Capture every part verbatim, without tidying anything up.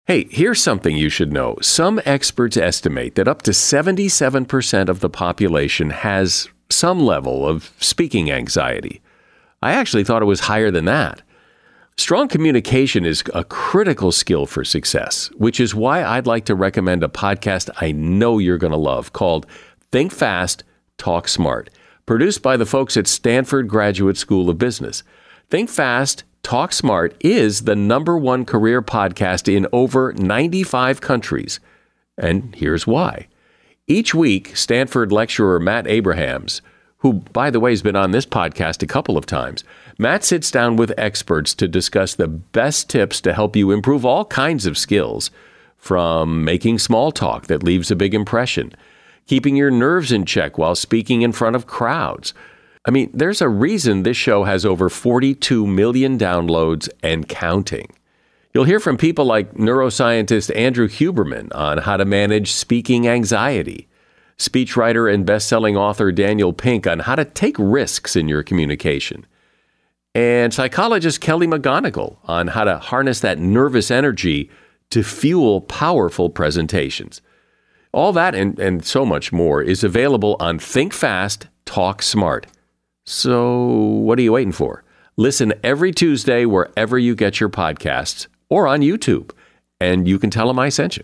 Hey, here's something you should know. Some experts estimate that up to seventy-seven percent of the population has some level of speaking anxiety. I actually thought it was higher than that. Strong communication is a critical skill for success, which is why I'd like to recommend a podcast I know you're going to love called Think Fast, Talk Smart, produced by the folks at Stanford Graduate School of Business. Think Fast, Talk Smart is the number one career podcast in over ninety-five countries. And here's why. Each week, Stanford lecturer Matt Abrahams, who, by the way, has been on this podcast a couple of times, Matt sits down with experts to discuss the best tips to help you improve all kinds of skills, from making small talk that leaves a big impression, keeping your nerves in check while speaking in front of crowds. I mean, there's a reason this show has over forty-two million downloads and counting. You'll hear from people like neuroscientist Andrew Huberman on how to manage speaking anxiety, speechwriter and best-selling author Daniel Pink on how to take risks in your communication, and psychologist Kelly McGonigal on how to harness that nervous energy to fuel powerful presentations. All that and, and so much more is available on Think Fast, Talk Smart. So what are you waiting for? Listen every Tuesday wherever you get your podcasts or on YouTube, and you can tell them I sent you.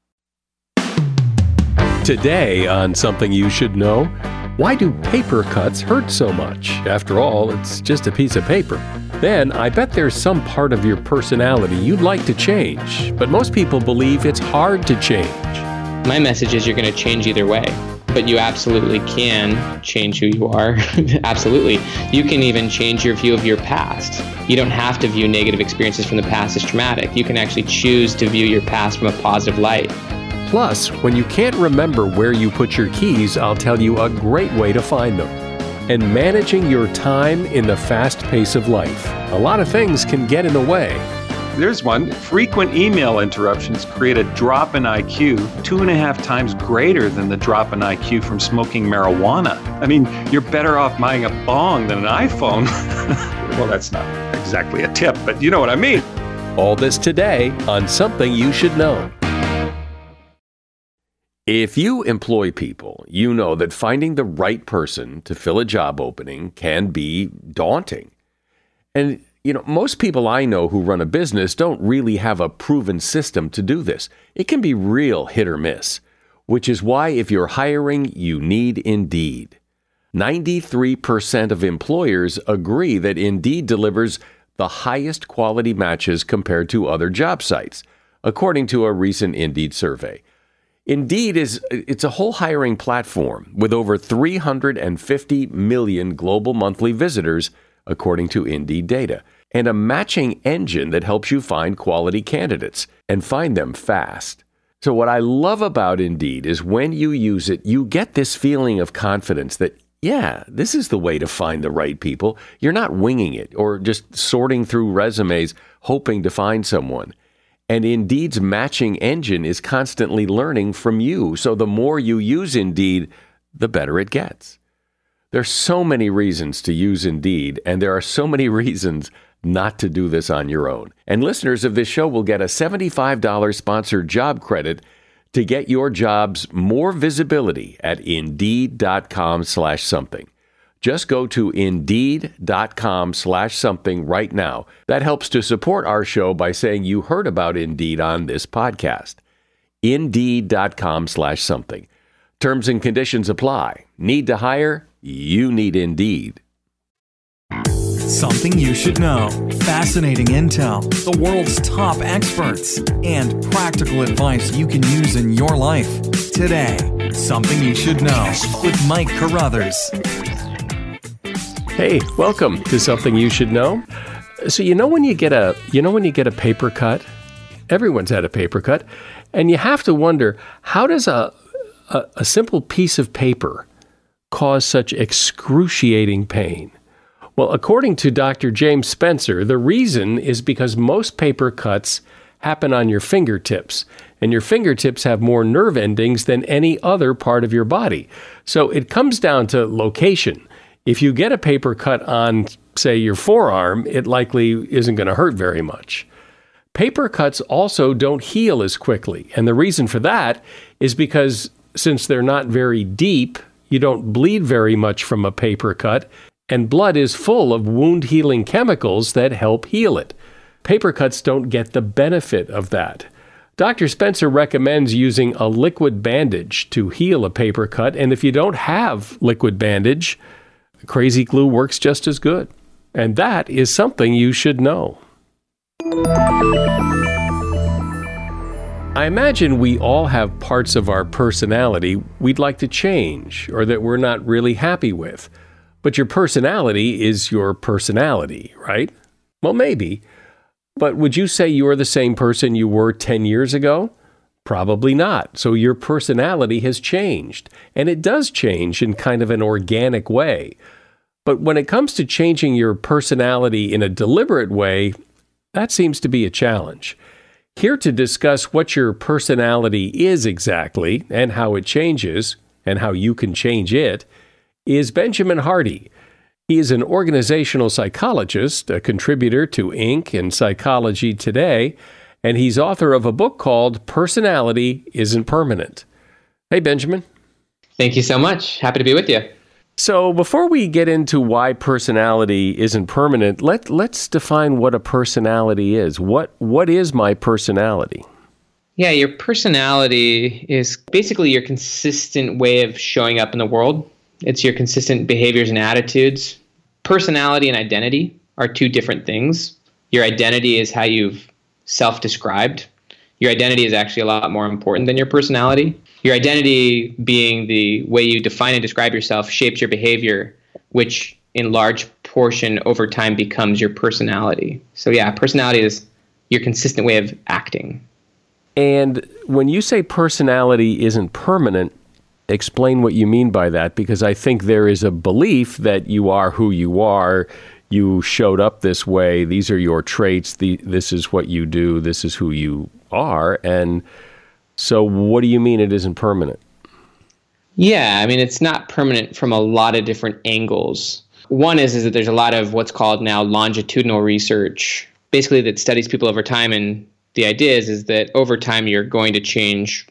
Today on Something You Should Know, why do paper cuts hurt so much? After all, it's just a piece of paper. Then, I bet there's some part of your personality you'd like to change, but most people believe it's hard to change. My message is you're going to change either way, but you absolutely can change who you are. Absolutely. You can even change your view of your past. You don't have to view negative experiences from the past as traumatic. You can actually choose to view your past from a positive light. Plus, when you can't remember where you put your keys, I'll tell you a great way to find them. And managing your time in the fast pace of life. A lot of things can get in the way. There's one. Frequent email interruptions create a drop in I Q two and a half times greater than the drop in I Q from smoking marijuana. I mean, you're better off buying a bong than an iPhone. Well, that's not exactly a tip, but you know what I mean. All this today on Something You Should Know. If you employ people, you know that finding the right person to fill a job opening can be daunting. And you know, most people I know who run a business don't really have a proven system to do this. It can be real hit or miss, which is why if you're hiring, you need Indeed. ninety-three percent of employers agree that Indeed delivers the highest quality matches compared to other job sites, according to a recent Indeed survey. Indeed is it's a whole hiring platform with over three hundred fifty million global monthly visitors, according to Indeed data, and a matching engine that helps you find quality candidates and find them fast. So what I love about Indeed is when you use it, you get this feeling of confidence that, yeah, this is the way to find the right people. You're not winging it or just sorting through resumes, hoping to find someone. And Indeed's matching engine is constantly learning from you. So the more you use Indeed, the better it gets. There's so many reasons to use Indeed, and there are so many reasons not to do this on your own. And listeners of this show will get a seventy-five dollars sponsored job credit to get your jobs more visibility at Indeed.com slash something. Just go to Indeed.com slash something right now. That helps to support our show by saying you heard about Indeed on this podcast. Indeed.com slash something. Terms and conditions apply. Need to hire? You need Indeed. Something you should know. Fascinating intel, the world's top experts, and practical advice you can use in your life. Today, Something You Should Know with Mike Carruthers. Hey, welcome to Something You Should Know. So you know when you get a you know when you get a paper cut? Everyone's had a paper cut, and you have to wonder, how does a a, a simple piece of paper cause such excruciating pain? Well, according to Doctor James Spencer, the reason is because most paper cuts happen on your fingertips, and your fingertips have more nerve endings than any other part of your body. So it comes down to location. If you get a paper cut on, say, your forearm, it likely isn't going to hurt very much. Paper cuts also don't heal as quickly. And the reason for that is because since they're not very deep, you don't bleed very much from a paper cut, and blood is full of wound-healing chemicals that help heal it. Paper cuts don't get the benefit of that. Doctor Spencer recommends using a liquid bandage to heal a paper cut, and if you don't have liquid bandage, Crazy Glue works just as good. And that is something you should know. I imagine we all have parts of our personality we'd like to change or that we're not really happy with. But your personality is your personality, right? Well, maybe. But would you say you're the same person you were ten years ago? Probably not. So your personality has changed. And it does change in kind of an organic way. But when it comes to changing your personality in a deliberate way, that seems to be a challenge. Here to discuss what your personality is exactly and how it changes and how you can change it is Benjamin Hardy. He is an organizational psychologist, a contributor to Inc and Psychology Today, and he's author of a book called Personality Isn't Permanent. Hey, Benjamin. Thank you so much. Happy to be with you. So before we get into why personality isn't permanent, let, let's define what a personality is. What What is my personality? Yeah, your personality is basically your consistent way of showing up in the world. It's your consistent behaviors and attitudes. Personality and identity are two different things. Your identity is how you've self-described. Your identity is actually a lot more important than your personality. Your identity, being the way you define and describe yourself, shapes your behavior, which in large portion over time becomes your personality. So yeah, personality is your consistent way of acting. And when you say personality isn't permanent, explain what you mean by that, because I think there is a belief that you are who you are. You showed up this way. These are your traits. The, this is what you do. This is who you are. And so what do you mean it isn't permanent? Yeah, I mean, it's not permanent from a lot of different angles. One is, is that there's a lot of what's called now longitudinal research, basically that studies people over time. And the idea is, is that over time you're going to change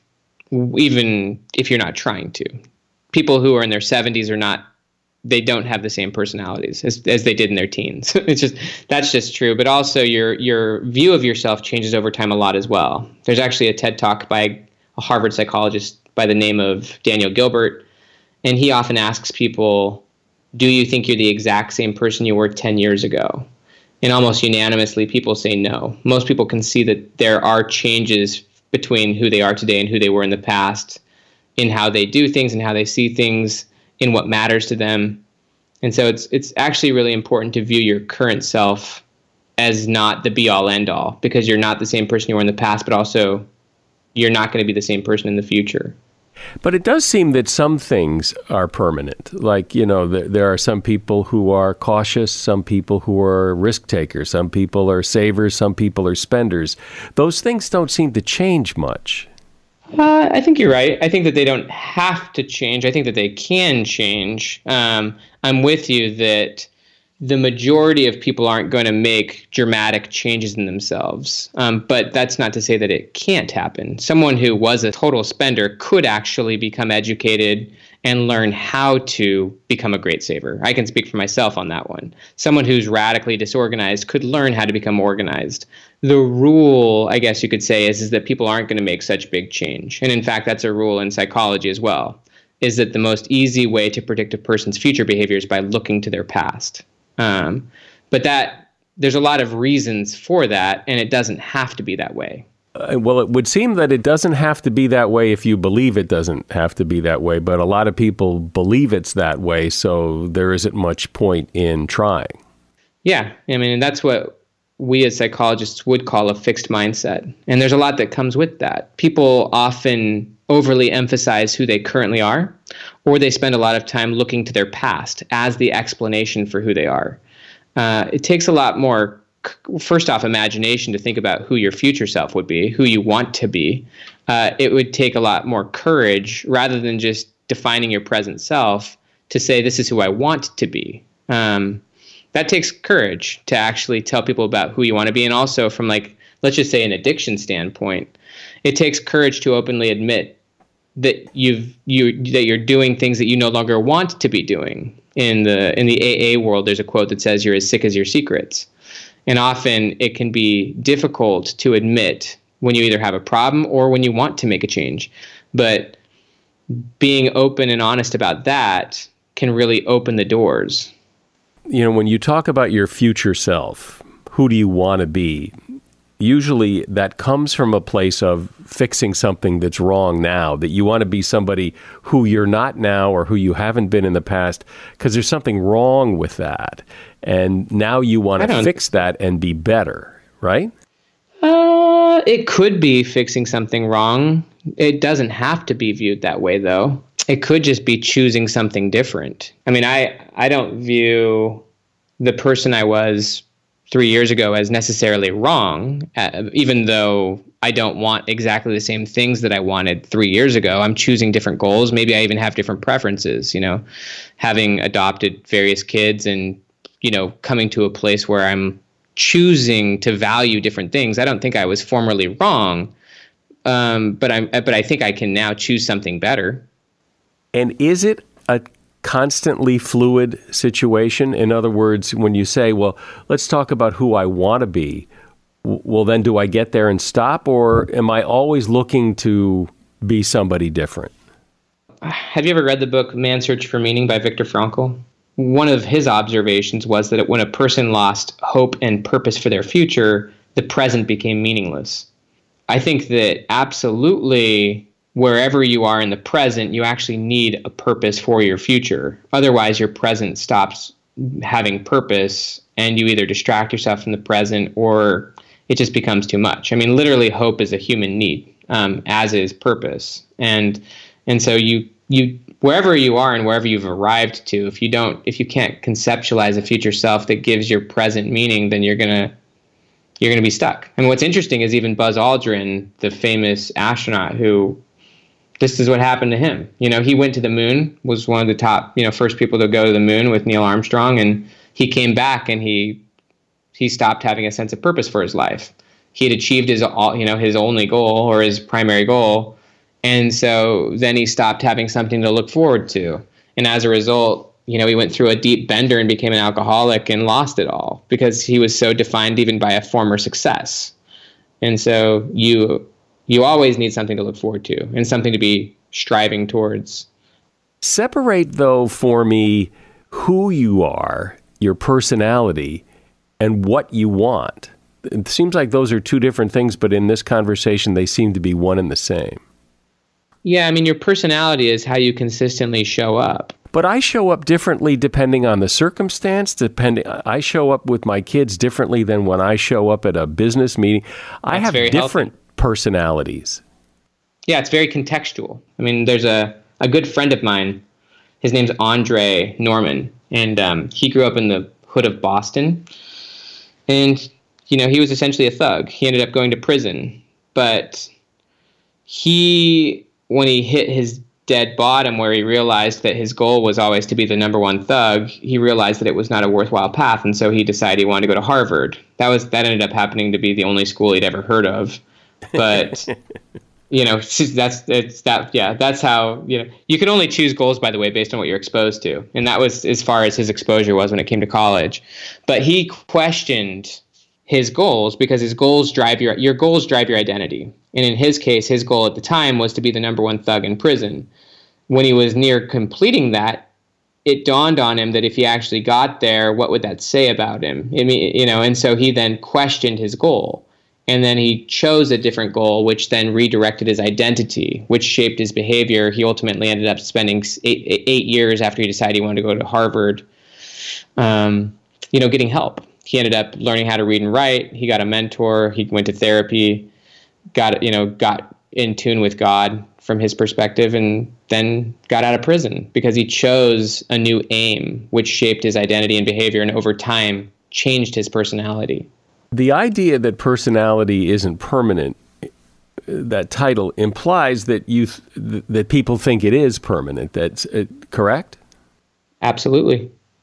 even if you're not trying to. People who are in their seventies are not, they don't have the same personalities as, as they did in their teens. It's just, that's just true. But also your your view of yourself changes over time a lot as well. There's actually a TED Talk by a Harvard psychologist by the name of Daniel Gilbert, and he often asks people, do you think you're the exact same person you were ten years ago? And almost unanimously, people say no. Most people can see that there are changes between who they are today and who they were in the past, in how they do things and how they see things, in what matters to them. And so it's it's actually really important to view your current self as not the be-all, end-all, because you're not the same person you were in the past, but also you're not going to be the same person in the future. But it does seem that some things are permanent. Like, you know, th- there are some people who are cautious, some people who are risk takers, some people are savers, some people are spenders. Those things don't seem to change much. Uh, I think you're right. I think that they don't have to change. I think that they can change. Um, I'm with you that the majority of people aren't going to make dramatic changes in themselves. Um, but that's not to say that it can't happen. Someone who was a total spender could actually become educated and learn how to become a great saver. I can speak for myself on that one. Someone who's radically disorganized could learn how to become organized. The rule, I guess you could say, is, is that people aren't going to make such big change. And in fact, that's a rule in psychology as well, is that the most easy way to predict a person's future behavior is by looking to their past. Um, but that there's a lot of reasons for that, and it doesn't have to be that way. Uh, well, it would seem that it doesn't have to be that way if you believe it doesn't have to be that way, but a lot of people believe it's that way, so there isn't much point in trying. Yeah, I mean, and that's what we as psychologists would call a fixed mindset. And there's a lot that comes with that. People often overly emphasize who they currently are, or they spend a lot of time looking to their past as the explanation for who they are. Uh, it takes a lot more, first off, imagination to think about who your future self would be, who you want to be. Uh, it would take a lot more courage rather than just defining your present self to say, this is who I want to be. Um, that takes courage to actually tell people about who you want to be. And also from like let's just say an addiction standpoint, it takes courage to openly admit that you've you that you're doing things that you no longer want to be doing. In the in the A A world, there's a quote that says you're as sick as your secrets. And often it can be difficult to admit when you either have a problem or when you want to make a change. But being open and honest about that can really open the doors. You know, when you talk about your future self, who do you want to be? Usually that comes from a place of fixing something that's wrong now, that you want to be somebody who you're not now or who you haven't been in the past, because there's something wrong with that. And now you want to fix that and be better, right? Uh, it could be fixing something wrong. It doesn't have to be viewed that way, though. It could just be choosing something different. I mean, I, I don't view the person I was three years ago as necessarily wrong, uh, even though I don't want exactly the same things that I wanted three years ago. I'm choosing different goals. Maybe I even have different preferences, you know, having adopted various kids and, you know, coming to a place where I'm choosing to value different things. I don't think I was formerly wrong, um, but I'm, but I think I can now choose something better. And is it a constantly fluid situation? In other words, when you say, well, let's talk about who I want to be, well, then do I get there and stop, or am I always looking to be somebody different? Have you ever read the book Man's Search for Meaning by Viktor Frankl? One of his observations was that when a person lost hope and purpose for their future, the present became meaningless. I think that absolutely wherever you are in the present, you actually need a purpose for your future. Otherwise, your present stops having purpose and you either distract yourself from the present or it just becomes too much. I mean, literally, hope is a human need, um, as is purpose. And and so you you wherever you are and wherever you've arrived to, if you don't, if you can't conceptualize a future self that gives your present meaning, then you're gonna you're gonna be stuck. And what's interesting is even Buzz Aldrin, the famous astronaut who this is what happened to him. You know, he went to the moon, was one of the top, you know, first people to go to the moon with Neil Armstrong, and he came back and he he stopped having a sense of purpose for his life. He had achieved his, you know, his only goal or his primary goal, and so then he stopped having something to look forward to. And as a result, you know, he went through a deep bender and became an alcoholic and lost it all because he was so defined even by a former success. And so you you always need something to look forward to and something to be striving towards. Separate, though, for me, who you are, your personality, and what you want. It seems like those are two different things, but in this conversation, they seem to be one and the same. Yeah, I mean, your personality is how you consistently show up. But I show up differently depending on the circumstance. Depending, I show up with my kids differently than when I show up at a business meeting. I That's have different healthy. personalities. Yeah, it's very contextual. I mean, there's a, a good friend of mine. His name's Andre Norman, and um, he grew up in the hood of Boston. And, you know, he was essentially a thug. He ended up going to prison. But he, when he hit his dead bottom where he realized that his goal was always to be the number one thug, he realized that it was not a worthwhile path. And so he decided he wanted to go to Harvard. That was that ended up happening to be the only school he'd ever heard of. But, you know, that's it's that. Yeah, that's how, you know, you can only choose goals, by the way, based on what you're exposed to. And that was as far as his exposure was when it came to college. But he questioned his goals because his goals drive your your goals drive your identity. And in his case, his goal at the time was to be the number one thug in prison. When he was near completing that, it dawned on him that if he actually got there, what would that say about him? I mean, you know, and so he then questioned his goal. And then he chose a different goal, which then redirected his identity, which shaped his behavior. He ultimately ended up spending eight, eight years after he decided he wanted to go to Harvard, um, you know, getting help. He ended up learning how to read and write. He got a mentor. He went to therapy, got, you know, got in tune with God from his perspective, and then got out of prison because he chose a new aim, which shaped his identity and behavior, and over time changed his personality. The idea that personality isn't permanent, that title implies that you th- that people think it is permanent. That's uh, correct? Absolutely.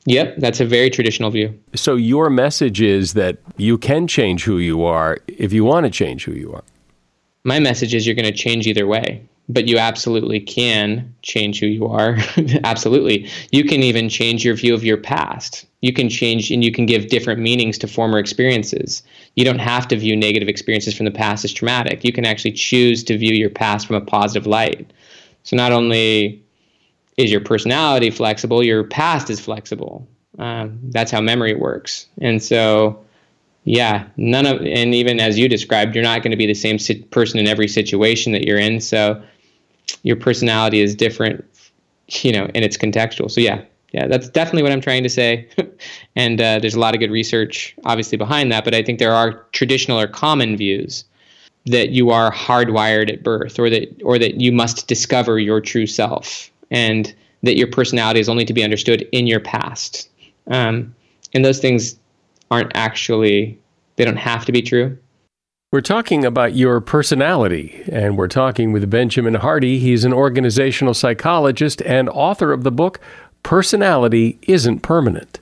Yep, that's a very traditional view. So your message is that you can change who you are if you want to change who you are. My message is you're going to change either way, but you absolutely can change who you are. Absolutely. You can even change your view of your past. You can change and you can give different meanings to former experiences. You don't have to view negative experiences from the past as traumatic. You can actually choose to view your past from a positive light. So not only is your personality flexible, your past is flexible. Um, that's how memory works. And so, yeah, none of, and even as you described, you're not going to be the same si- person in every situation that you're in. So your personality is different, you know, and it's contextual. So yeah, yeah, that's definitely what I'm trying to say. And uh, there's a lot of good research obviously behind that, but I think there are traditional or common views that you are hardwired at birth, or that, or that you must discover your true self, and that your personality is only to be understood in your past. Um, and those things aren't actually, they don't have to be true. We're talking about your personality, and we're talking with Benjamin Hardy. He's an organizational psychologist and author of the book, Personality Isn't Permanent.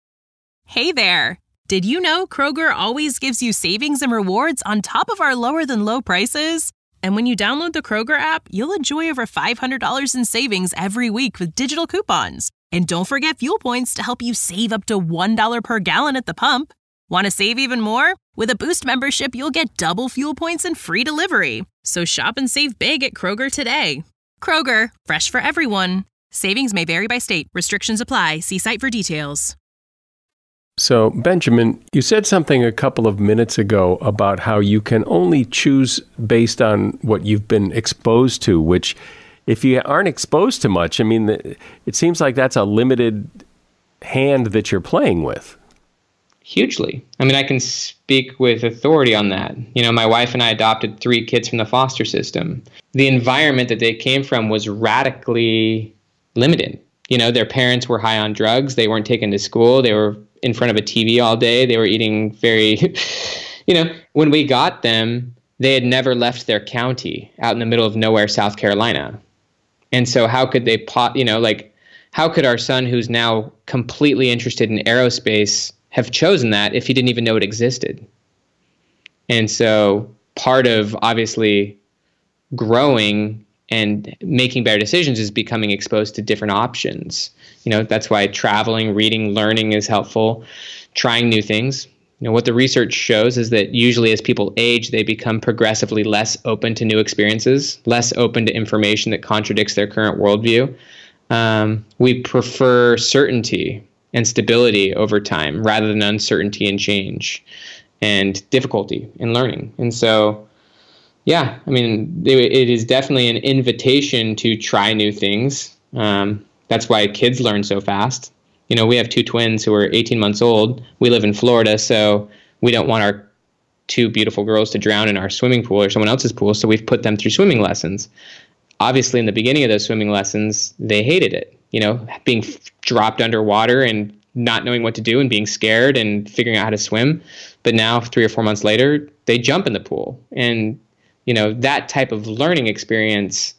Hey there. Did you know Kroger always gives you savings and rewards on top of our lower than low prices? And when you download the Kroger app, you'll enjoy over five hundred dollars in savings every week with digital coupons. And don't forget fuel points to help you save up to one dollar per gallon at the pump. Want to save even more? With a Boost membership, you'll get double fuel points and free delivery. So shop and save big at Kroger today. Kroger, fresh for everyone. Savings may vary by state. Restrictions apply. See site for details. So, Benjamin, you said something a couple of minutes ago about how you can only choose based on what you've been exposed to, which if you aren't exposed to much, I mean, it seems like that's a limited hand that you're playing with. Hugely. I mean, I can speak with authority on that. You know, my wife and I adopted three kids from the foster system. The environment that they came from was radically limited. You know, their parents were high on drugs. They weren't taken to school. They were in front of a T V all day. They were eating very, you know, when we got them, they had never left their county out in the middle of nowhere, South Carolina. And so how could they, pot, you know, like, how could our son, who's now completely interested in aerospace, have chosen that if he didn't even know it existed? And so part of obviously growing and making better decisions is becoming exposed to different options. You know, that's why traveling, reading, learning is helpful, trying new things. You know, what the research shows is that usually as people age, they become progressively less open to new experiences, less open to information that contradicts their current worldview. Um, we prefer certainty and stability over time rather than uncertainty and change and difficulty in learning. And so, yeah, I mean, it, it is definitely an invitation to try new things. Um, that's why kids learn so fast. You know, we have two twins who are eighteen months old. We live in Florida, so we don't want our two beautiful girls to drown in our swimming pool or someone else's pool, so we've put them through swimming lessons. Obviously, in the beginning of those swimming lessons, they hated it. You know, being f- dropped underwater and not knowing what to do and being scared and figuring out how to swim. But now, three or four months later, they jump in the pool. And, you know, that type of learning experience,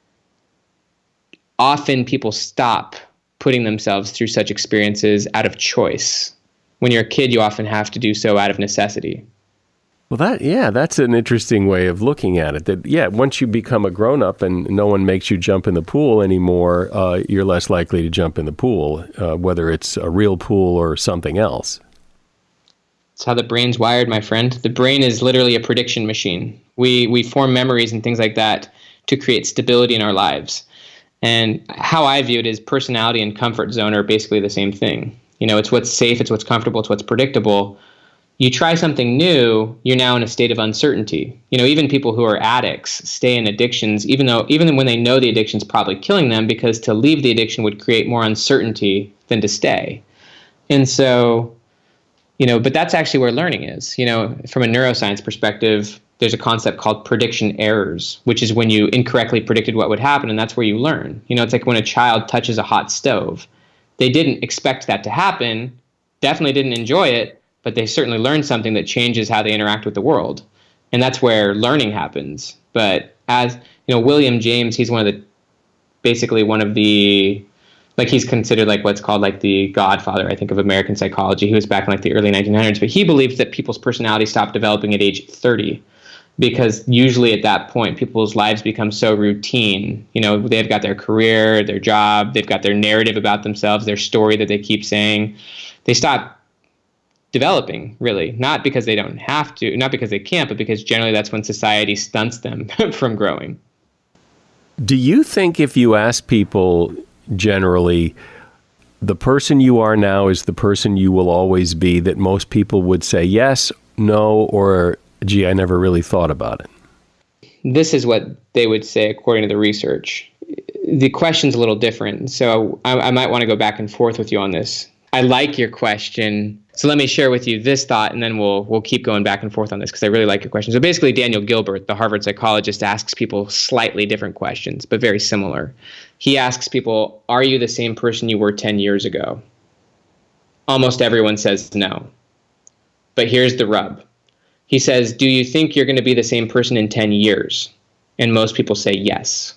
often people stop putting themselves through such experiences out of choice. When you're a kid, you often have to do so out of necessity. Well, that yeah, that's an interesting way of looking at it. That yeah, once you become a grown-up and no one makes you jump in the pool anymore, uh, you're less likely to jump in the pool, uh, whether it's a real pool or something else. That's how the brain's wired, my friend. The brain is literally a prediction machine. We we form memories and things like that to create stability in our lives. And how I view it is personality and comfort zone are basically the same thing. You know, it's what's safe, it's what's comfortable, it's what's predictable. You try something new, you're now in a state of uncertainty. You know, even people who are addicts stay in addictions, even though even when they know the addiction's probably killing them, because to leave the addiction would create more uncertainty than to stay. And so, you know, but that's actually where learning is. You know, from a neuroscience perspective, there's a concept called prediction errors, which is when you incorrectly predicted what would happen, and that's where you learn. You know, it's like when a child touches a hot stove. They didn't expect that to happen, definitely didn't enjoy it, but they certainly learned something that changes how they interact with the world. And that's where learning happens. But as, you know, William James, he's one of the, basically one of the like he's considered like what's called like the godfather, I think, of American psychology. He was back in like the early nineteen hundreds, but he believed that people's personality stopped developing at age thirty. Because usually at that point, people's lives become so routine. You know, they've got their career, their job, they've got their narrative about themselves, their story that they keep saying. They stop developing, really, not because they don't have to, not because they can't, but because generally that's when society stunts them from growing. Do you think if you ask people generally, the person you are now is the person you will always be, that most people would say yes, no, or gee, I never really thought about it? This is what they would say according to the research. The question's a little different, so I, I might want to go back and forth with you on this. I like your question, so let me share with you this thought, and then we'll we'll keep going back and forth on this because I really like your question. So basically, Daniel Gilbert, the Harvard psychologist, asks people slightly different questions, but very similar. He asks people, are you the same person you were ten years ago? Almost everyone says no. But here's the rub. He says, do you think you're going to be the same person in ten years? And most people say yes.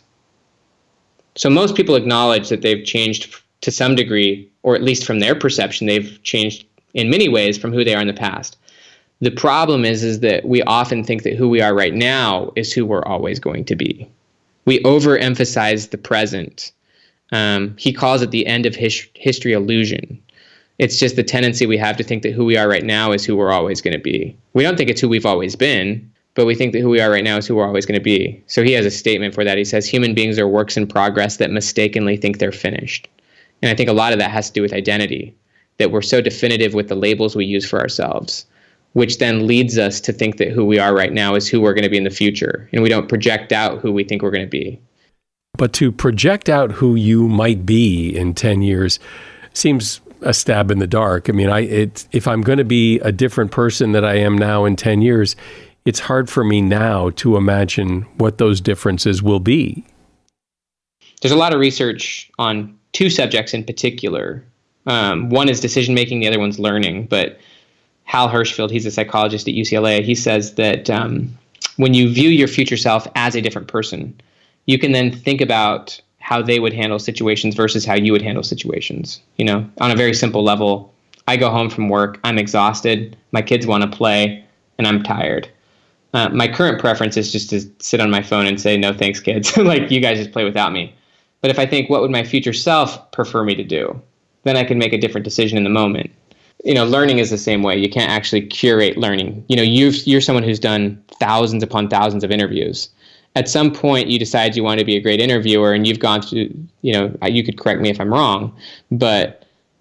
So most people acknowledge that they've changed to some degree, or at least from their perception, they've changed in many ways from who they are in the past. The problem is, is that we often think that who we are right now is who we're always going to be. We overemphasize the present. Um, he calls it the end of his- history illusion. It's just the tendency we have to think that who we are right now is who we're always going to be. We don't think it's who we've always been, but we think that who we are right now is who we're always going to be. So he has a statement for that. He says, human beings are works in progress that mistakenly think they're finished. And I think a lot of that has to do with identity, that we're so definitive with the labels we use for ourselves, which then leads us to think that who we are right now is who we're going to be in the future. And we don't project out who we think we're going to be. But to project out who you might be in ten years seems a stab in the dark. I mean, I it, if I'm going to be a different person than I am now in ten years, it's hard for me now to imagine what those differences will be. There's a lot of research on two subjects in particular. Um, one is decision-making, the other one's learning. But Hal Hershfield, he's a psychologist at U C L A, he says that um, when you view your future self as a different person, you can then think about how they would handle situations versus how you would handle situations. You know, on a very simple level, I go home from work, I'm exhausted, my kids want to play, and I'm tired. Uh, my current preference is just to sit on my phone and say, no, thanks, kids. Like, you guys just play without me. But if I think, what would my future self prefer me to do? Then I can make a different decision in the moment. You know, learning is the same way. You can't actually curate learning. You know, you've, you're someone who's done thousands upon thousands of interviews. At some point, you decide you want to be a great interviewer, and you've gone through, you know, you could correct me if I'm wrong, but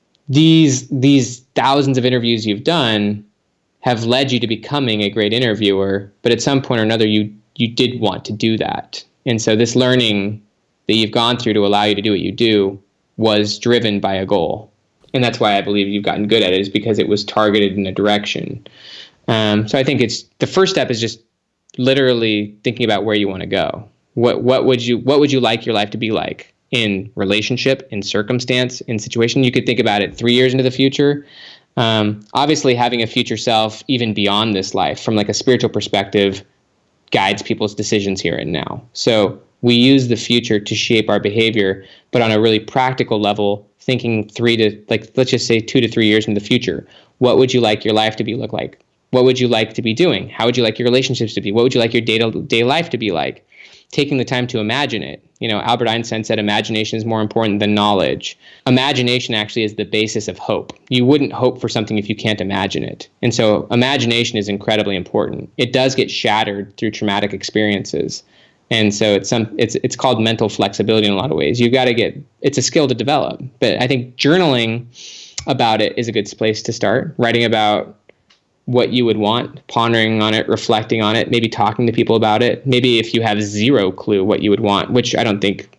these these thousands of interviews you've done have led you to becoming a great interviewer, but at some point or another, you you did want to do that. And so this learning that you've gone through to allow you to do what you do was driven by a goal. And that's why I believe you've gotten good at it, is because it was targeted in a direction. Um, so I think it's the first step is just literally thinking about where you want to go. What what would you what would you like your life to be like in relationship, in circumstance, in situation? You could think about it three years into the future. Um, obviously, having a future self even beyond this life, from like a spiritual perspective, guides people's decisions here and now. So we use the future to shape our behavior, but on a really practical level, thinking three to like let's just say two to three years in the future. What would you like your life to be look like? What would you like to be doing? How would you like your relationships to be? What would you like your day-to-day life to be like? Taking the time to imagine it. You know, Albert Einstein said imagination is more important than knowledge. Imagination actually is the basis of hope. You wouldn't hope for something if you can't imagine it. And so imagination is incredibly important. It does get shattered through traumatic experiences. And so it's some it's it's called mental flexibility in a lot of ways. You've got to get, it's a skill to develop. But I think journaling about it is a good place to start. Writing about what you would want, pondering on it, reflecting on it, maybe talking to people about it. Maybe if you have zero clue what you would want, which I don't think,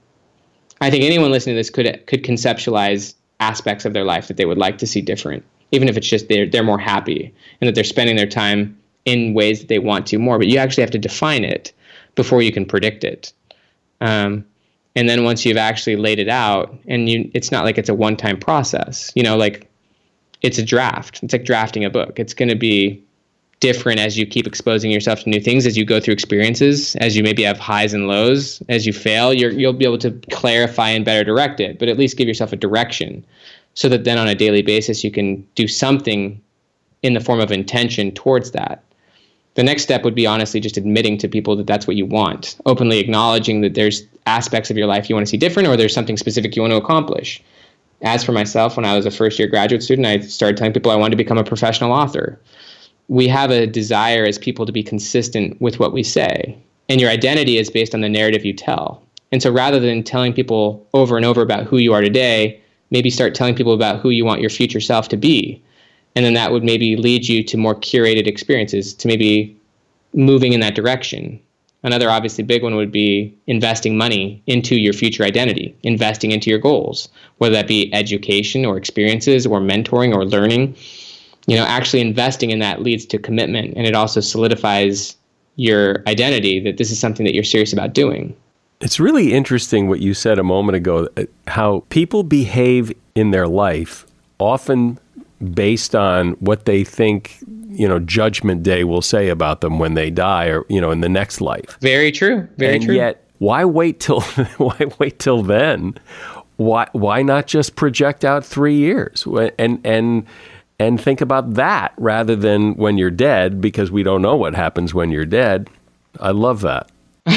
I think anyone listening to this could could conceptualize aspects of their life that they would like to see different, even if it's just they're, they're more happy and that they're spending their time in ways that they want to more. But you actually have to define it before you can predict it. Um, and then once you've actually laid it out, and you, it's not like it's a one-time process, you know, like, it's a draft. It's like drafting a book. It's going to be different as you keep exposing yourself to new things, as you go through experiences, as you maybe have highs and lows, as you fail, you're, you'll be able to clarify and better direct it, but at least give yourself a direction so that then on a daily basis you can do something in the form of intention towards that. The next step would be honestly just admitting to people that that's what you want, openly acknowledging that there's aspects of your life you want to see different, or there's something specific you want to accomplish. As for myself, when I was a first year graduate student, I started telling people I wanted to become a professional author. We have a desire as people to be consistent with what we say, and your identity is based on the narrative you tell. And so rather than telling people over and over about who you are today, maybe start telling people about who you want your future self to be. And then that would maybe lead you to more curated experiences, to maybe moving in that direction. Another obviously big one would be investing money into your future identity, investing into your goals, whether that be education or experiences or mentoring or learning. You know, actually investing in that leads to commitment, and it also solidifies your identity that this is something that you're serious about doing. It's really interesting what you said a moment ago, how people behave in their life often based on what they think, you know, Judgment Day will say about them when they die, or, you know, in the next life. Very true. Very and true. And yet, why wait till why wait till then? Why why not just project out three years and and and think about that rather than when you're dead, because we don't know what happens when you're dead. I love that.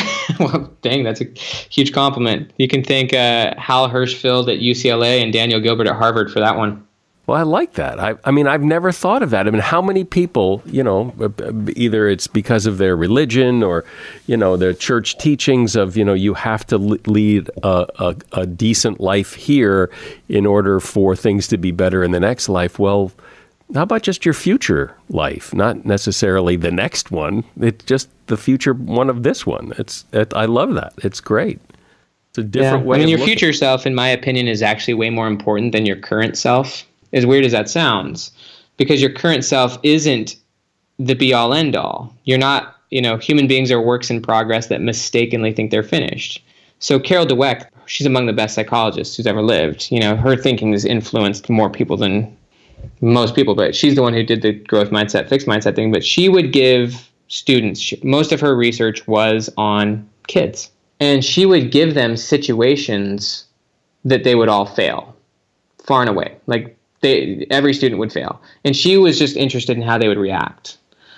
Well, dang, that's a huge compliment. You can thank uh, Hal Hirschfeld at U C L A and Daniel Gilbert at Harvard for that one. Well, I like that. I, I mean, I've never thought of that. I mean, how many people, you know, either it's because of their religion or, you know, their church teachings of, you know, you have to lead a, a, a decent life here in order for things to be better in the next life. Well, how about just your future life? Not necessarily the next one. It's just the future one of this one. It's it, I love that. It's great. It's a different yeah. way. I mean, of your future self, in my opinion, is actually way more important than your current self. As weird as that sounds, because your current self isn't the be-all, end-all. You're not, you know, human beings are works in progress that mistakenly think they're finished. So Carol Dweck, she's among the best psychologists who's ever lived. You know, her thinking has influenced more people than most people, but she's the one who did the growth mindset, fixed mindset thing. But she would give students, most of her research was on kids. And she would give them situations that they would all fail, far and away. Like, They, every student would fail. And she was just interested in how they would react.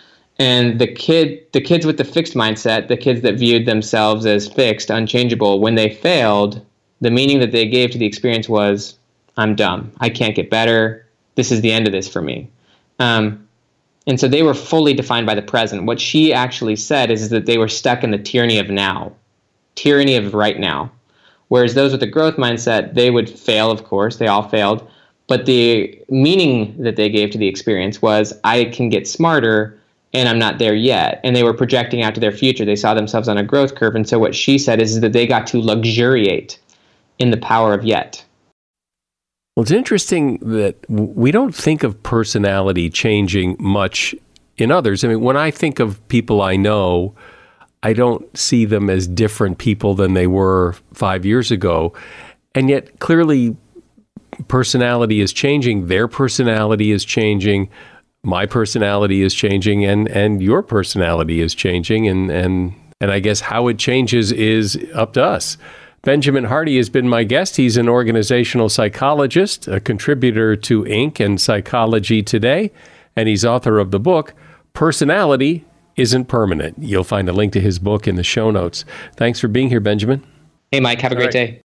And the kid, the kids with the fixed mindset, the kids that viewed themselves as fixed, unchangeable, when they failed, the meaning that they gave to the experience was, I'm dumb. I can't get better. This is the end of this for me. Um, and so they were fully defined by the present. What she actually said is, is that they were stuck in the tyranny of now, tyranny of right now. Whereas those with the growth mindset, they would fail, of course. They all failed. But the meaning that they gave to the experience was, I can get smarter and I'm not there yet. And they were projecting out to their future. They saw themselves on a growth curve. And so what she said is, is that they got to luxuriate in the power of yet. Well, it's interesting that we don't think of personality changing much in others. I mean, when I think of people I know, I don't see them as different people than they were five years ago. And yet, clearly, personality is changing. Their personality is changing. My personality is changing, and, and your personality is changing. And, and, and I guess how it changes is up to us. Benjamin Hardy has been my guest. He's an organizational psychologist, a contributor to Inc and Psychology Today, and he's author of the book, Personality Isn't Permanent. You'll find a link to his book in the show notes. Thanks for being here, Benjamin. Hey, Mike. Have a great day.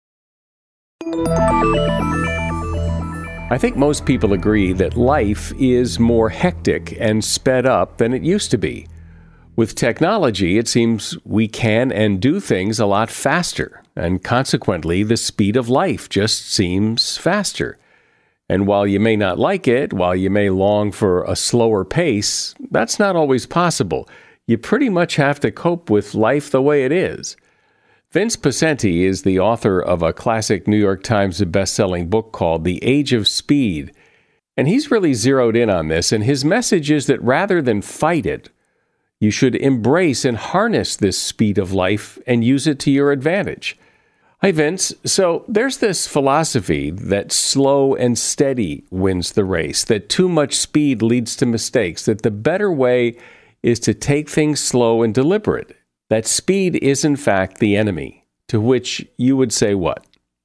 I think most people agree that life is more hectic and sped up than it used to be. With technology, it seems we can and do things a lot faster, and consequently, the speed of life just seems faster. And while you may not like it, while you may long for a slower pace, that's not always possible. You pretty much have to cope with life the way it is. Vince Poscenti is the author of a classic New York Times best-selling book called The Age of Speed. And he's really zeroed in on this, and his message is that rather than fight it, you should embrace and harness this speed of life and use it to your advantage. Hi, Vince. So there's this philosophy that slow and steady wins the race, that too much speed leads to mistakes, that the better way is to take things slow and deliberate, that speed is in fact the enemy, to which you would say what?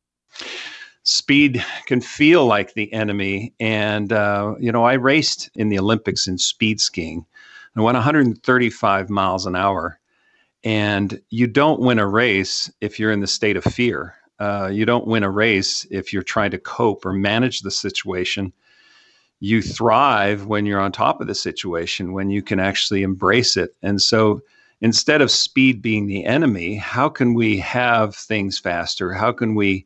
Speed can feel like the enemy. And, uh, you know, I raced in the Olympics in speed skiing. I went one hundred thirty-five miles an hour. And you don't win a race if you're in the state of fear. Uh, you don't win a race if you're trying to cope or manage the situation. You thrive when you're on top of the situation, when you can actually embrace it. And so instead of speed being the enemy, how can we have things faster? How can we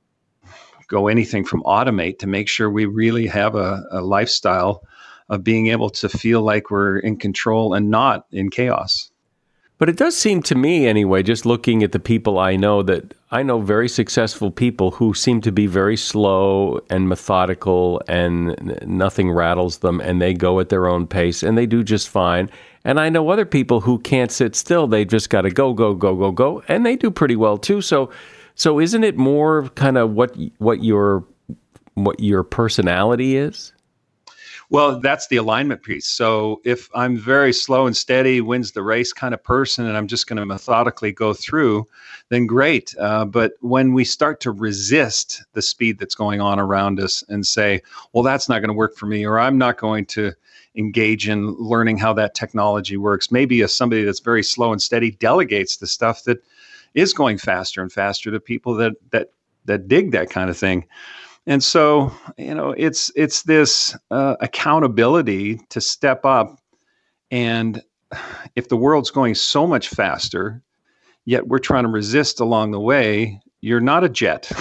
go anything from automate to make sure we really have a, a lifestyle of being able to feel like we're in control and not in chaos? But it does seem to me, anyway, just looking at the people I know, that I know very successful people who seem to be very slow and methodical and nothing rattles them and they go at their own pace and they do just fine. And I know other people who can't sit still. They just got to go, go, go, go, go. And they do pretty well, too. So so isn't it more kind of what what your what your personality is? Well, that's the alignment piece. So if I'm very slow and steady, wins the race kind of person, and I'm just going to methodically go through, then great. Uh, but when we start to resist the speed that's going on around us and say, well, that's not going to work for me, or I'm not going to engage in learning how that technology works. Maybe as somebody that's very slow and steady delegates the stuff that is going faster and faster to people that that that dig that kind of thing. And so, you know, it's it's this uh, accountability to step up. And if the world's going so much faster, yet we're trying to resist along the way, you're not a jet.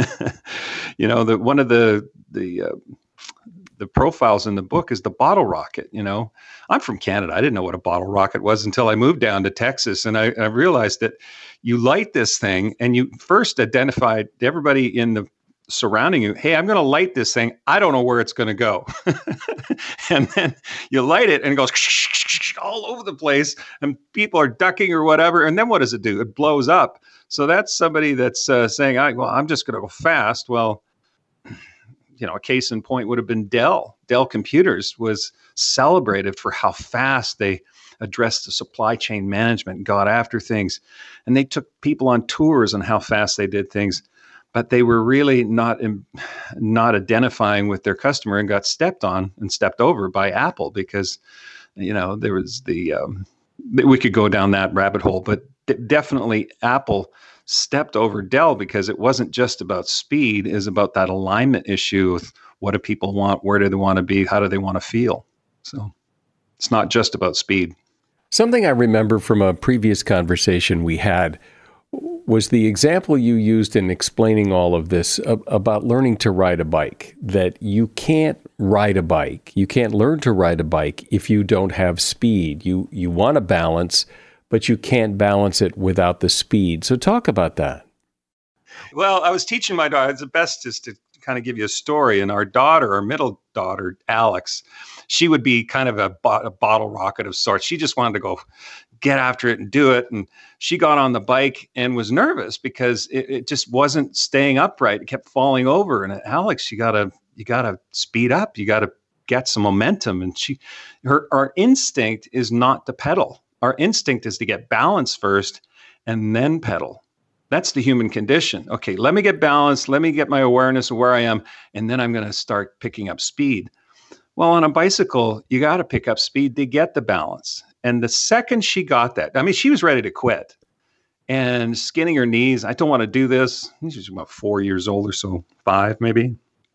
You know, the one of the the uh, the profiles in the book is the bottle rocket. You know, I'm from Canada. I didn't know what a bottle rocket was until I moved down to Texas, and I, I realized that you light this thing, and you first identified everybody in the surrounding you. Hey, I'm going to light this thing. I don't know where it's going to go. And then you light it and it goes all over the place and people are ducking or whatever. And then what does it do? It blows up. So that's somebody that's uh, saying, I, well, I'm just going to go fast. Well, you know, a case in point would have been Dell. Dell Computers was celebrated for how fast they addressed the supply chain management and got after things. And they took people on tours on how fast they did things. But they were really not not identifying with their customer and got stepped on and stepped over by Apple because, you know, there was the, um, we could go down that rabbit hole, but d- definitely Apple stepped over Dell because it wasn't just about speed, it was about that alignment issue with what do people want, where do they want to be, how do they want to feel. So it's not just about speed. Something I remember from a previous conversation we had was the example you used in explaining all of this about learning to ride a bike, that you can't ride a bike, you can't learn to ride a bike if you don't have speed. You you want to balance, but you can't balance it without the speed. So talk about that. Well, I was teaching my daughter, the best is to kind of give you a story. And our daughter, our middle daughter, Alex, she would be kind of a, bo- a bottle rocket of sorts. She just wanted to go get after it and do it. And she got on the bike and was nervous because it, it just wasn't staying upright. It kept falling over. And Alex, you gotta, you gotta speed up. You gotta get some momentum. And she, her, our instinct is not to pedal. Our instinct is to get balance first and then pedal. That's the human condition. Okay, let me get balanced. Let me get my awareness of where I am. And then I'm going to start picking up speed. Well, on a bicycle, you got to pick up speed to get the balance. And the second she got that, I mean, she was ready to quit and skinning her knees. I don't want to do this. She's about four years old or so, five maybe.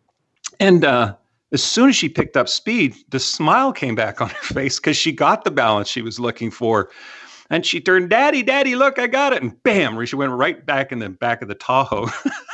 And uh, as soon as she picked up speed, the smile came back on her face because she got the balance she was looking for. And she turned, Daddy, Daddy, look, I got it. And bam, she went right back in the back of the Tahoe.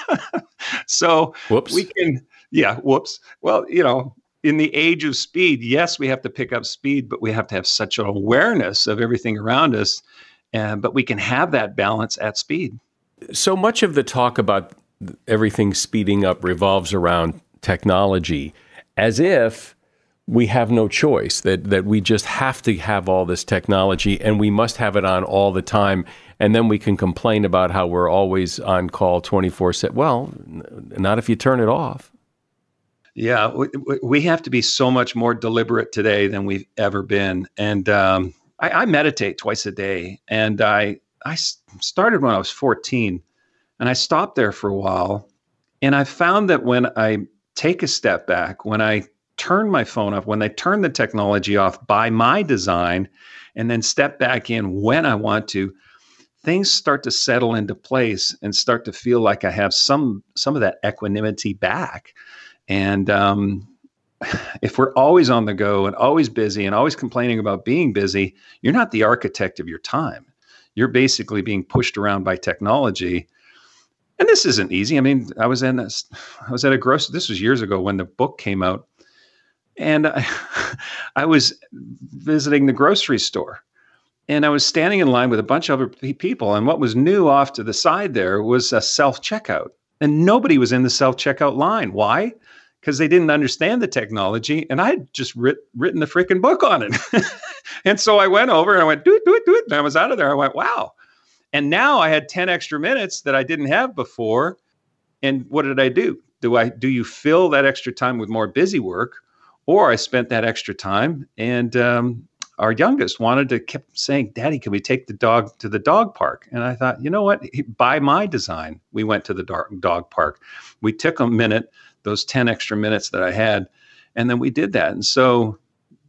So whoops. we can, yeah, whoops. Well, you know, in the age of speed, yes, we have to pick up speed, but we have to have such an awareness of everything around us. Uh, but we can have that balance at speed. So much of the talk about everything speeding up revolves around technology, as if we have no choice, that that we just have to have all this technology and we must have it on all the time. And then we can complain about how we're always on call twenty-four seven. Well, not if you turn it off. Yeah, we, we have to be so much more deliberate today than we've ever been. And um, I, I meditate twice a day. And I I started when I was fourteen. And I stopped there for a while. And I found that when I take a step back, when I turn my phone off, when I turn the technology off by my design, and then step back in when I want to, things start to settle into place and start to feel like I have some some of that equanimity back. And um, if we're always on the go and always busy and always complaining about being busy, you're not the architect of your time. You're basically being pushed around by technology. And this isn't easy. I mean, I was in a, I was at a grocery, this was years ago when the book came out. And I, I was visiting the grocery store. And I was standing in line with a bunch of other people. And what was new off to the side there was a self-checkout. And nobody was in the self-checkout line. Why? Because they didn't understand the technology. And I had just writ- written the freaking book on it. And so I went over and I went, do it, do it, do it. And I was out of there. I went, wow. And now I had ten extra minutes that I didn't have before. And what did I do? Do I do you fill that extra time with more busy work? Or I spent that extra time and um, our youngest wanted to kept saying, Daddy, can we take the dog to the dog park? And I thought, you know what? By my design, we went to the dog, dog park. We took a minute, those ten extra minutes that I had, and then we did that. And so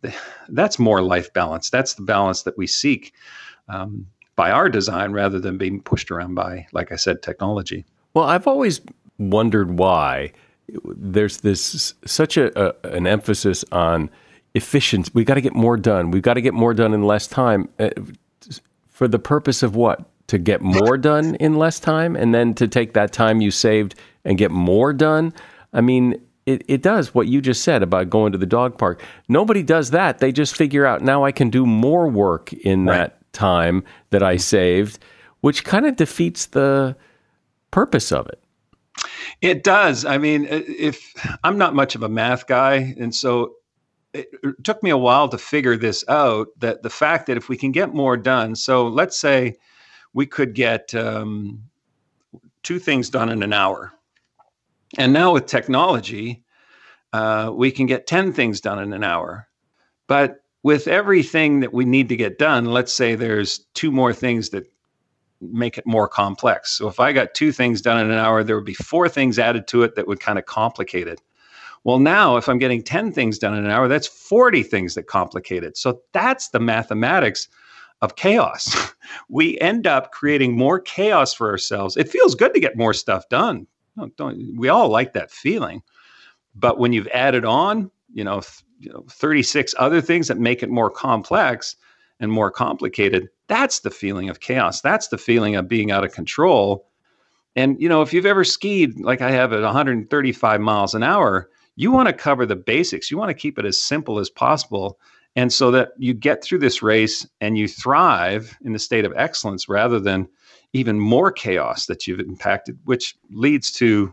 that's more life balance. That's the balance that we seek um, by our design rather than being pushed around by, like I said, technology. Well, I've always wondered why there's this such a, a an emphasis on efficiency. We got to get more done. We've got to get more done in less time. Uh, for the purpose of what? To get more done in less time, and then to take that time you saved and get more done. I mean, it, it does what you just said about going to the dog park. Nobody does that. They just figure out now I can do more work in right. that time that I saved, which kind of defeats the purpose of it. It does. I mean, if I'm not much of a math guy, and so it took me a while to figure this out, that the fact that if we can get more done, so let's say we could get um, two things done in an hour. And now with technology, uh, we can get ten things done in an hour. But with everything that we need to get done, let's say there's two more things that make it more complex. So if I got two things done in an hour, there would be four things added to it that would kind of complicate it. Well, now if I'm getting ten things done in an hour, that's forty things that complicate it. So that's the mathematics of chaos. We end up creating more chaos for ourselves. It feels good to get more stuff done. Don't, don't, we all like that feeling. But when you've added on, you know, th- you know, thirty-six other things that make it more complex and more complicated, that's the feeling of chaos. That's the feeling of being out of control. And, you know, if you've ever skied like I have at one hundred thirty-five miles an hour, you want to cover the basics. You want to keep it as simple as possible. And so that you get through this race and you thrive in the state of excellence rather than even more chaos that you've impacted, which leads to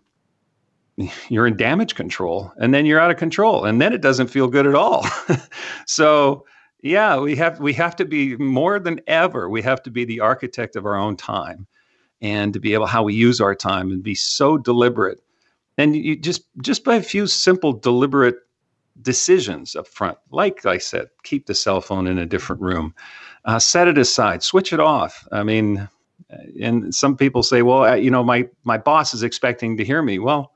you're in damage control and then you're out of control and then it doesn't feel good at all. So yeah, we have, we have to be more than ever. We have to be the architect of our own time and to be able how we use our time and be so deliberate. And you just, just by a few simple, deliberate decisions up front, like I said, keep the cell phone in a different room, uh, set it aside, switch it off. I mean, and some people say, well, you know, my, my boss is expecting to hear me. Well,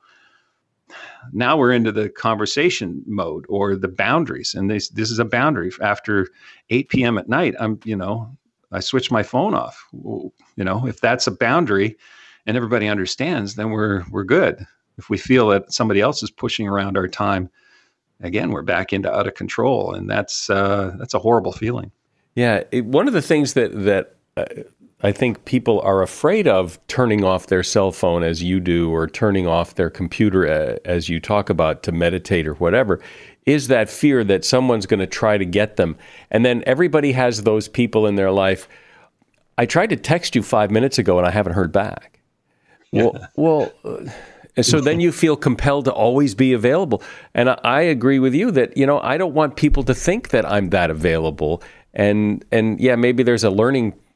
now we're into the conversation mode or the boundaries. And this, this is a boundary. After eight p.m. at night, I'm, you know, I switch my phone off. You know, if that's a boundary and everybody understands, then we're, we're good. If we feel that somebody else is pushing around our time, again, we're back into out of control. And that's, uh, that's a horrible feeling. Yeah. It, one of the things that, that, uh, I think people are afraid of turning off their cell phone as you do, or turning off their computer uh, as you talk about to meditate or whatever, is that fear that someone's going to try to get them. And then everybody has those people in their life. I tried to text you five minutes ago and I haven't heard back. Yeah. Well, well, uh, and so then you feel compelled to always be available. And I, I agree with you that, you know, I don't want people to think that I'm that available. And, and yeah, maybe there's a learning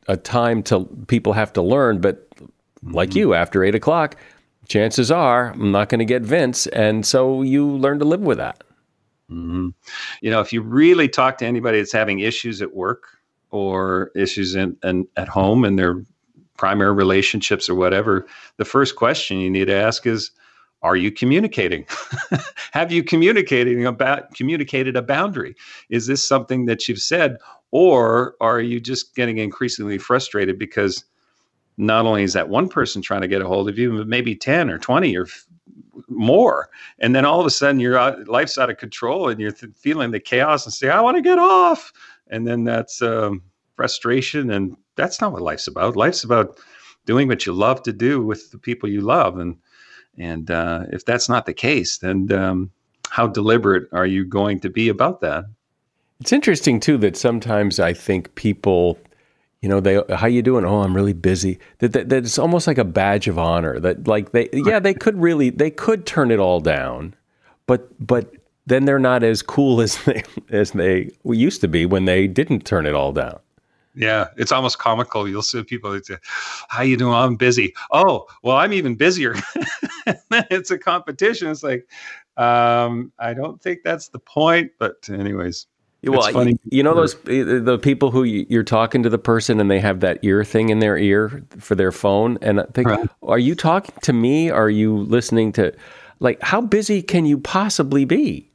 a time to people have to learn, but like mm-hmm. you, after eight o'clock, chances are I'm not going to get Vince. And so you learn to live with that. Mm-hmm. You know, if you really talk to anybody that's having issues at work or issues in, in at home in their primary relationships or whatever, the first question you need to ask is, are you communicating? Have you communicating about communicated a boundary? Is this something that you've said, or are you just getting increasingly frustrated because not only is that one person trying to get a hold of you, but maybe ten or twenty or f- more, and then all of a sudden your out, life's out of control and you're th- feeling the chaos and say, "I want to get off," and then that's um, frustration, and that's not what life's about. Life's about doing what you love to do with the people you love, and And uh, if that's not the case, then um, how deliberate are you going to be about that? It's interesting, too, that sometimes I think people, you know, they, how you doing? Oh, I'm really busy. That, that, that it's almost like a badge of honor that like they, yeah, they could really, they could turn it all down, but, but then they're not as cool as they, as they used to be when they didn't turn it all down. Yeah, it's almost comical. You'll see people that say, "How you doing? I'm busy." Oh, well, I'm even busier. It's a competition. It's like, um, I don't think that's the point. But anyways, well, it's funny. You know those the people who you're talking to the person and they have that ear thing in their ear for their phone, and I think, right. Are you talking to me? Are you listening to? Like, how busy can you possibly be?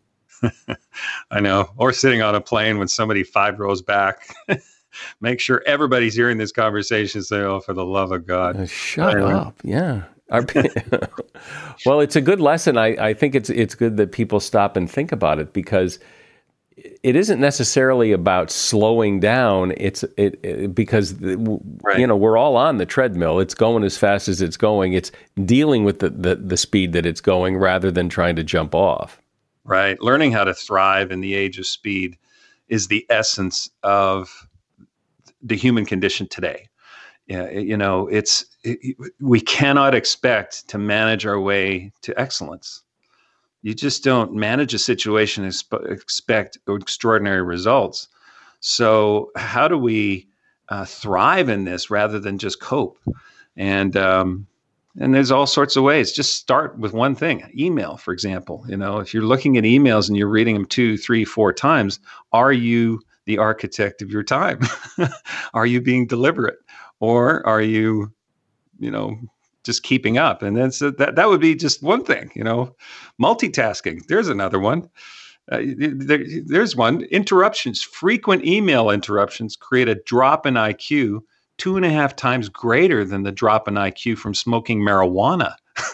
I know. Or sitting on a plane with somebody five rows back. Make sure everybody's hearing this conversation. Say, "Oh, for the love of God, uh, shut anyway. up!" Yeah. Well, it's a good lesson. I, I think it's it's good that people stop and think about it, because it isn't necessarily about slowing down. It's it, it because right. you know we're all on the treadmill. It's going as fast as it's going. It's dealing with the, the the speed that it's going rather than trying to jump off. Right. Learning how to thrive in the age of speed is the essence of the human condition today. Yeah, you know, it's it, we cannot expect to manage our way to excellence. You just don't manage a situation and sp- expect extraordinary results. So how do we uh, thrive in this rather than just cope? And um, and there's all sorts of ways. Just start with one thing. Email, for example. You know, if you're looking at emails and you're reading them two, three, four times, are you the architect of your time? Are you being deliberate, or are you, you know, just keeping up? And then so that that would be just one thing. You know, multitasking. There's another one. Uh, there, there's one. Interruptions. Frequent email interruptions create a drop in I Q two and a half times greater than the drop in I Q from smoking marijuana.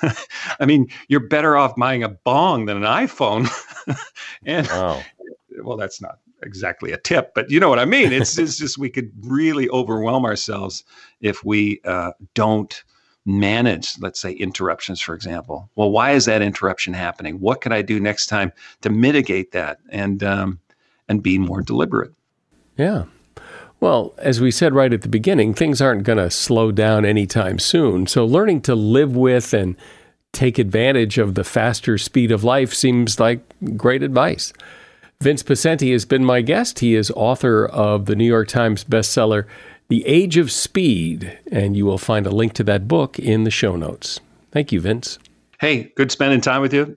I mean, you're better off buying a bong than an iPhone. and wow. Well, that's not exactly a tip, but you know what I mean. It's, it's just we could really overwhelm ourselves if we uh, don't manage, let's say, interruptions, for example. Well, why is that interruption happening? What can I do next time to mitigate that and um, and be more deliberate? Yeah. Well, as we said right at the beginning, things aren't going to slow down anytime soon. So learning to live with and take advantage of the faster speed of life seems like great advice. Vince Poscenti has been my guest. He is author of the New York Times bestseller, The Age of Speed, and you will find a link to that book in the show notes. Thank you, Vince. Hey, good spending time with you.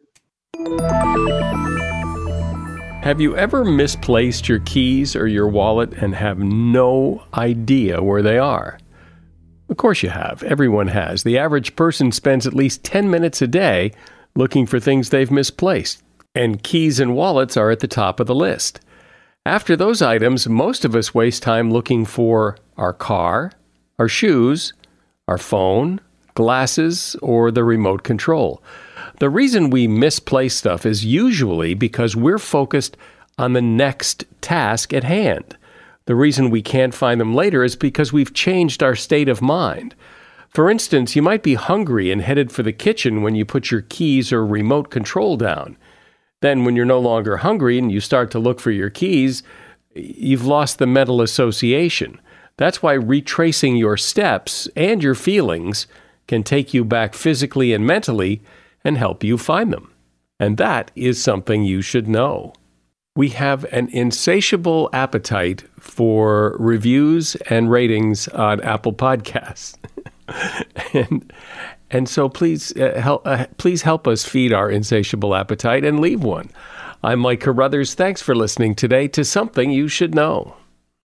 Have you ever misplaced your keys or your wallet and have no idea where they are? Of course you have. Everyone has. The average person spends at least ten minutes a day looking for things they've misplaced. And keys and wallets are at the top of the list. After those items, most of us waste time looking for our car, our shoes, our phone, glasses, or the remote control. The reason we misplace stuff is usually because we're focused on the next task at hand. The reason we can't find them later is because we've changed our state of mind. For instance, you might be hungry and headed for the kitchen when you put your keys or remote control down. Then when you're no longer hungry and you start to look for your keys, you've lost the mental association. That's why retracing your steps and your feelings can take you back physically and mentally and help you find them. And that is something you should know. We have an insatiable appetite for reviews and ratings on Apple Podcasts. and and so please uh, help uh, please help us feed our insatiable appetite and leave one. I'm Mike Carruthers. Thanks for listening today to Something You Should Know.